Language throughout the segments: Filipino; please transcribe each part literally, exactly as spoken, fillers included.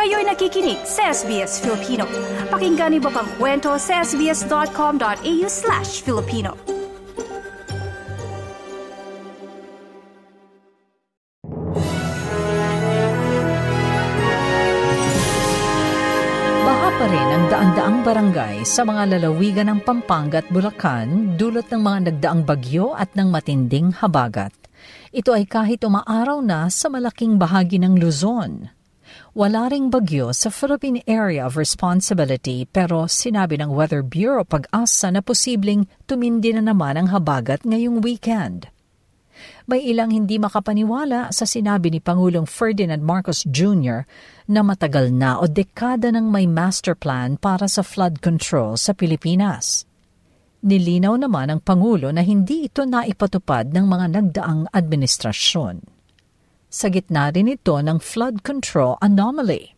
Kayo'y nakikinig sa S B S Filipino. Pakinggan niyo pa ang kwento sa sbs.com.au slash Filipino. Baha pa rin ang daan-daang barangay sa mga lalawigan ng Pampanga at Bulacan dulot ng mga nagdaang bagyo at ng matinding habagat. Ito ay kahit umaaraw na sa malaking bahagi ng Luzon. Wala ring bagyo sa Philippine Area of Responsibility pero sinabi ng Weather Bureau Pag-asa na posibleng tumindi na naman ang habagat ngayong weekend. May ilang hindi makapaniwala sa sinabi ni Pangulong Ferdinand Marcos Junior na matagal na o dekada nang may master plan para sa flood control sa Pilipinas. Nilinaw naman ng Pangulo na hindi ito naipatupad ng mga nagdaang administrasyon. Sa gitna rin ito ng flood control anomaly.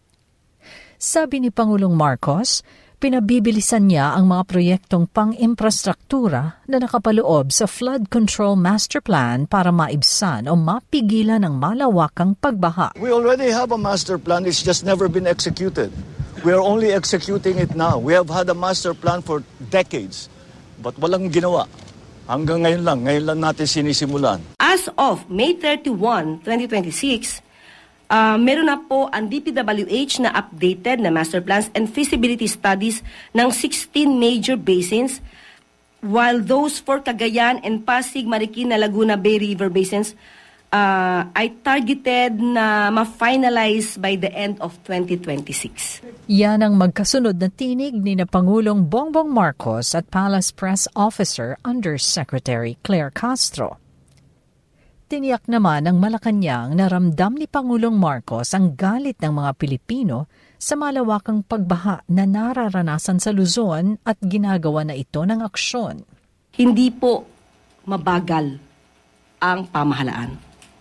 Sabi ni Pangulong Marcos, pinabibilisan niya ang mga proyektong pang-infrastruktura na nakapaloob sa flood control master plan para maibsan o mapigilan ang malawakang pagbaha. We already have a master plan, it's just never been executed. We are only executing it now. We have had a master plan for decades, but walang ginawa. Hanggang ngayon lang, ngayon lang natin sinisimulan. As of May thirty-first, twenty twenty-six, uh, meron na po ang D P W H na updated na master plans and feasibility studies ng sixteen major basins, while those for Cagayan and Pasig, Marikina, Laguna, Bay River basins uh, ay targeted na ma-finalize by the end of twenty twenty-six. Yan ang magkasunod na tinig ni na Pangulong Bongbong Marcos at Palace Press Officer Undersecretary Claire Castro. Tiniyak naman ng Malacanang na ramdam ni Pangulong Marcos ang galit ng mga Pilipino sa malawakang pagbaha na nararanasan sa Luzon at ginagawa na ito ng aksyon. Hindi po mabagal ang pamahalaan.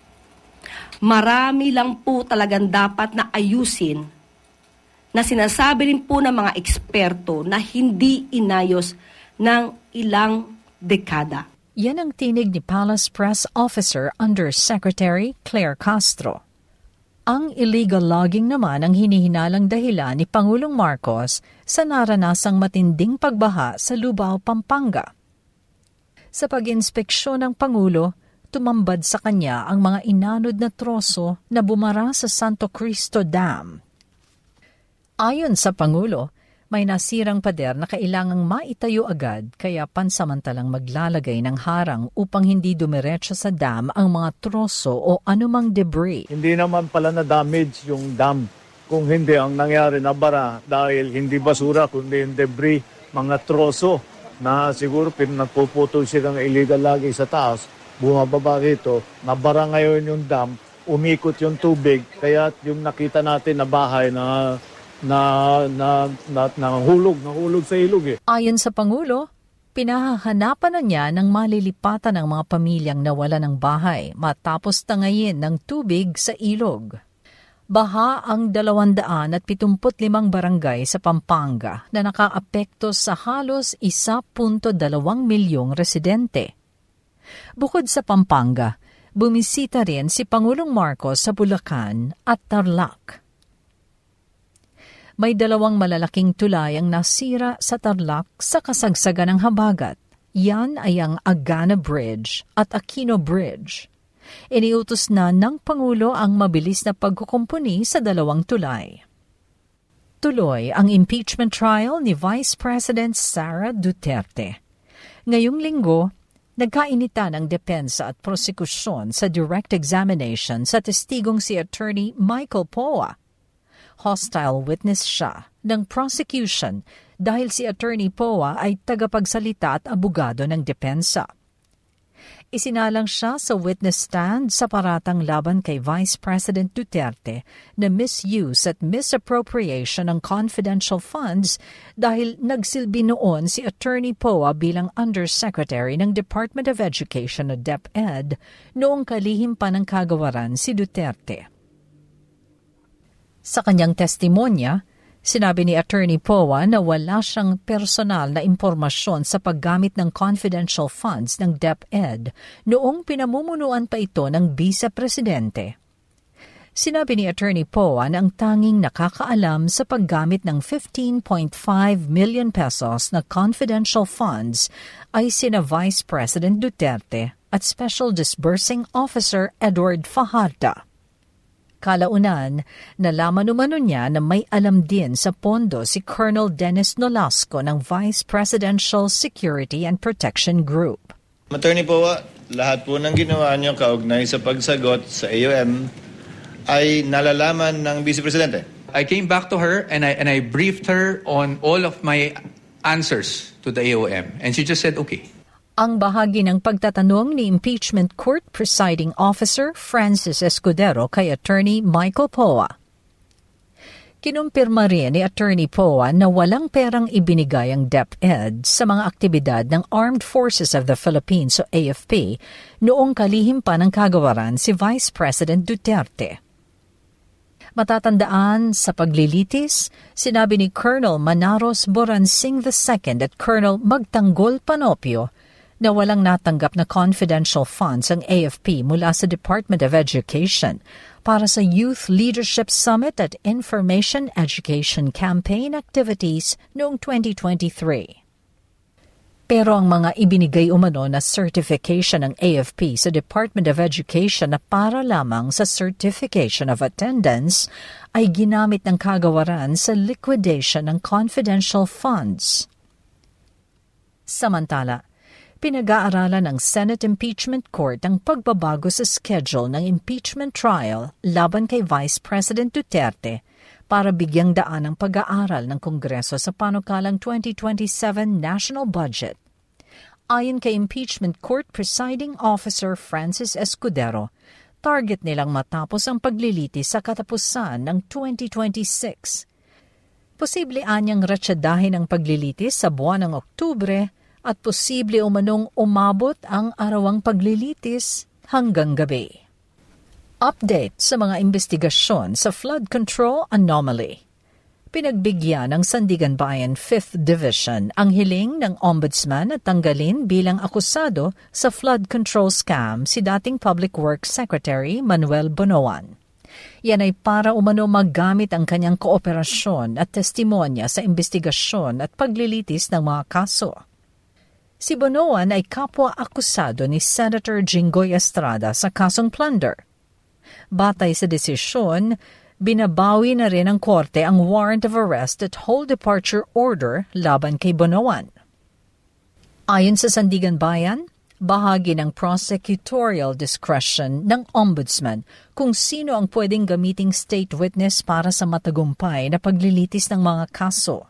Marami lang po talagang dapat na ayusin na sinasabi rin po ng mga eksperto na hindi inayos ng ilang dekada. Yan ang tinig ni Palace Press Officer Undersecretary Claire Castro. Ang illegal logging naman ang hinihinalang dahilan ni Pangulong Marcos sa naranasang matinding pagbaha sa Lubao, Pampanga. Sa pag-inspeksyon ng Pangulo, tumambad sa kanya ang mga inanod na troso na bumara sa Santo Cristo Dam. Ayon sa Pangulo, may nasirang pader na kailangang maitayo agad kaya pansamantalang maglalagay ng harang upang hindi dumiretso sa dam ang mga troso o anumang debris. Hindi naman pala na-damage yung dam. Kung hindi, ang nangyari na bara dahil hindi basura kundi yung debris, mga troso na siguro pinagpuputol silang illegal lagi sa taas, bumababa rito, nabara ngayon yung dam, umikot yung tubig, kaya yung nakita natin na bahay na na na na nahulog, nahulog sa ilog eh. Ayon sa Pangulo, pinahahanapan na niya ng malilipatan ng mga pamilyang nawala ng bahay matapos tangayin ng tubig sa ilog. Baha ang dalawandaan at pitumput limang barangay sa Pampanga na nakaapekto sa halos isa punto dalawang milyong residente. Bukod sa Pampanga, bumisita rin si Pangulong Marcos sa Bulacan at Tarlac. May dalawang malalaking tulay ang nasira sa Tarlac sa kasagsagan ng habagat. Yan ay ang Agana Bridge at Aquino Bridge. Iniutos na ng Pangulo ang mabilis na pagkukumpuni sa dalawang tulay. Tuloy ang impeachment trial ni Vice President Sara Duterte. Ngayong linggo, nagkainitan ang depensa at prosekusyon sa direct examination sa testigong si Attorney Michael Poa. Hostile witness siya ng prosecution dahil si Attorney Poa ay tagapagsalita at abogado ng depensa. Isinalang siya sa witness stand sa paratang laban kay Vice President Duterte na misuse at misappropriation ng confidential funds dahil nagsilbi noon si Attorney Poa bilang Undersecretary ng Department of Education o DepEd noong kalihim pa ng kagawaran si Duterte. Sa kanyang testimonya, sinabi ni Attorney Poa na wala siyang personal na impormasyon sa paggamit ng confidential funds ng DepEd noong pinamumunuan pa ito ng Vice Presidente. Sinabi ni Attorney Poa na ang tanging nakakaalam sa paggamit ng fifteen point five million pesos na confidential funds ay sina Vice President Duterte at Special Disbursing Officer Edward Fajardo. Kalaunan, nalaman umano niya na may alam din sa pondo si Colonel Dennis Nolasco ng Vice Presidential Security and Protection Group. Attorney Poa, lahat po ng ginawa niyo kaugnay sa pagsagot sa A O M ay nalalaman ng Vice Presidente. I came back to her and I and I briefed her on all of my answers to the A O M and she just said okay. Ang bahagi ng pagtatanong ni Impeachment Court Presiding Officer Francis Escudero kay Attorney Michael Poa. Kinumpirma rin ni Attorney Poa na walang perang ibinigay ang DepEd sa mga aktibidad ng Armed Forces of the Philippines o A F P noong kalihim pa ng kagawaran si Vice President Duterte. Matatandaan sa paglilitis, sinabi ni Colonel Manaros Boransing the Second at Colonel Magtanggol Panopio na walang natanggap na confidential funds ang A F P mula sa Department of Education para sa Youth Leadership Summit at Information Education Campaign activities noong twenty twenty-three. Pero ang mga ibinigay umano na certification ng A F P sa Department of Education na para lamang sa certification of attendance ay ginamit ng kagawaran sa liquidation ng confidential funds. Samantala, pinag-aaralan ng Senate Impeachment Court ang pagbabago sa schedule ng impeachment trial laban kay Vice President Duterte para bigyang daan ang pag-aaral ng Kongreso sa panukalang twenty twenty-seven national budget. Ayon kay Impeachment Court Presiding Officer Francis Escudero, target nilang matapos ang paglilitis sa katapusan ng twenty twenty-six. Posible anyang ratsadahin ang paglilitis sa buwan ng Oktubre at posible umanong umabot ang arawang paglilitis hanggang gabi. Update sa mga investigasyon sa flood control anomaly. Pinagbigyan ng Sandigan Bayan fifth Division ang hiling ng Ombudsman at tanggalin bilang akusado sa flood control scam si dating Public Works Secretary Manuel Bonoan. Yan ay para umano magamit ang kanyang kooperasyon at testimonya sa investigasyon at paglilitis ng mga kaso. Si Bonoan ay kapwa-akusado ni Senator Jinggoy Estrada sa kasong plunder. Batay sa desisyon, binabawi na rin ng korte ang warrant of arrest at whole departure order laban kay Bonoan. Ayon sa Sandigan Bayan, bahagi ng prosecutorial discretion ng Ombudsman kung sino ang pwedeng gamiting state witness para sa matagumpay na paglilitis ng mga kaso.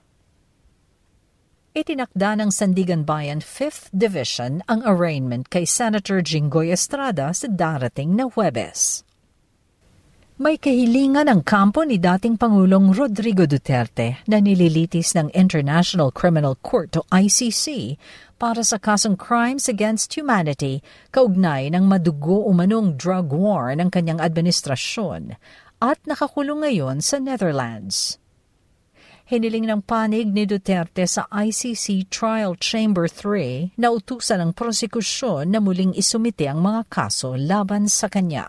Itinakda ng Sandigan Bayan fifth Division ang arraignment kay Senator Jinggoy Estrada sa darating na Huwebes. May kahilingan ang kampo ni dating Pangulong Rodrigo Duterte na nililitis ng International Criminal Court o I C C para sa kasong crimes against humanity kaugnay ng madugo umanong drug war ng kanyang administrasyon at nakakulong ngayon sa Netherlands. Hiniling ng panig ni Duterte sa I C C Trial Chamber three na utusan ng prosekusyon na muling isumite ang mga kaso laban sa kanya.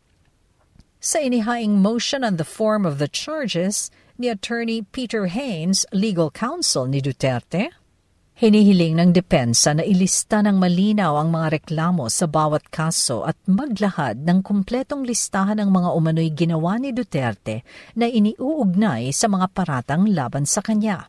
Sa inihaing motion on the form of the charges ni Attorney Peter Haynes, legal counsel ni Duterte, hinihiling ng depensa na ilista ng malinaw ang mga reklamo sa bawat kaso at maglahad ng kumpletong listahan ng mga umano'y ginawa ni Duterte na iniuugnay sa mga paratang laban sa kanya.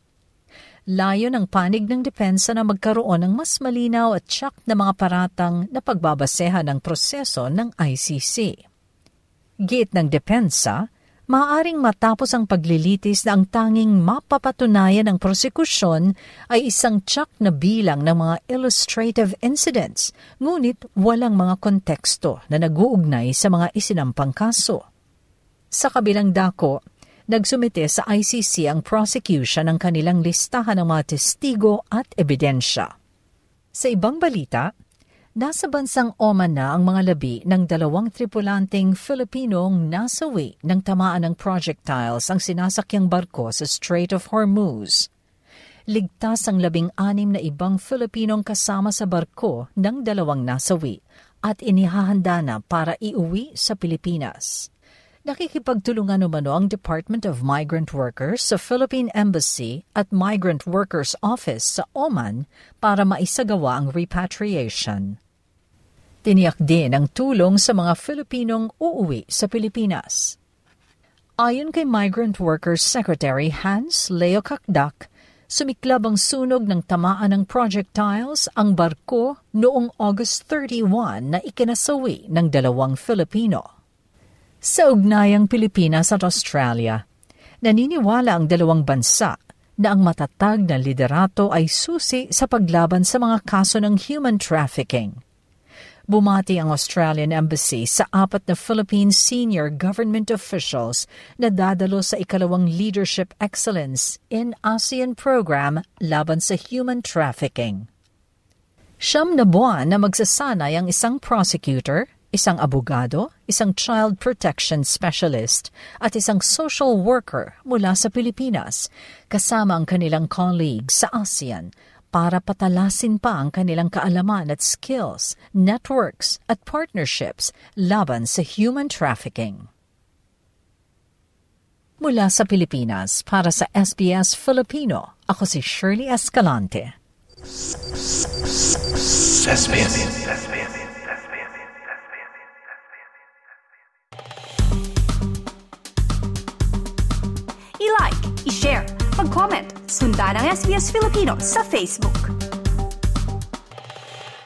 Layo ng panig ng depensa na magkaroon ng mas malinaw at tiyak na mga paratang na pagbabasehan ng proseso ng I C C. Giit ng depensa, maaaring matapos ang paglilitis na ang tanging mapapatunayan ng prosekusyon ay isang tiyak na bilang ng mga illustrative incidents, ngunit walang mga konteksto na nag-uugnay sa mga isinampang kaso. Sa kabilang dako, nagsumite sa I C C ang prosecution ng kanilang listahan ng mga testigo at ebidensya. Sa ibang balita, nasa bansang Oman na ang mga labi ng dalawang tripulanteng Filipinong nasawi ng tamaan ng projectiles ang sinasakyang barko sa Strait of Hormuz. Ligtas ang labing-anim na ibang Filipinong kasama sa barko ng dalawang nasawi at inihahanda na para iuwi sa Pilipinas. Nakikipagtulungan umano ang Department of Migrant Workers sa Philippine Embassy at Migrant Workers Office sa Oman para maisagawa ang repatriation. Tiniyak din ang tulong sa mga Filipinong uuwi sa Pilipinas. Ayon kay Migrant Workers Secretary Hans Leo Kakdak, sumiklab ang sunog ng tamaan ng projectiles ang barko noong August thirty-first na ikinasawi ng dalawang Filipino. Sa ugnayang Pilipinas at Australia, naniniwala ang dalawang bansa na ang matatag na liderato ay susi sa paglaban sa mga kaso ng human trafficking. Bumati ang Australian Embassy sa apat na Philippine senior government officials na dadalo sa ikalawang Leadership Excellence in ASEAN program laban sa human trafficking. Siyam na buwan na magsasanay ang isang prosecutor, isang abogado, isang child protection specialist at isang social worker mula sa Pilipinas kasama ang kanilang colleagues sa ASEAN para patalasin pa ang kanilang kaalaman at skills, networks at partnerships laban sa human trafficking. Mula sa Pilipinas, para sa S B S Filipino, ako si Shirley Escalante. S B S. I-like, i-share, mag-comment, sundan ang S B S Filipino sa Facebook.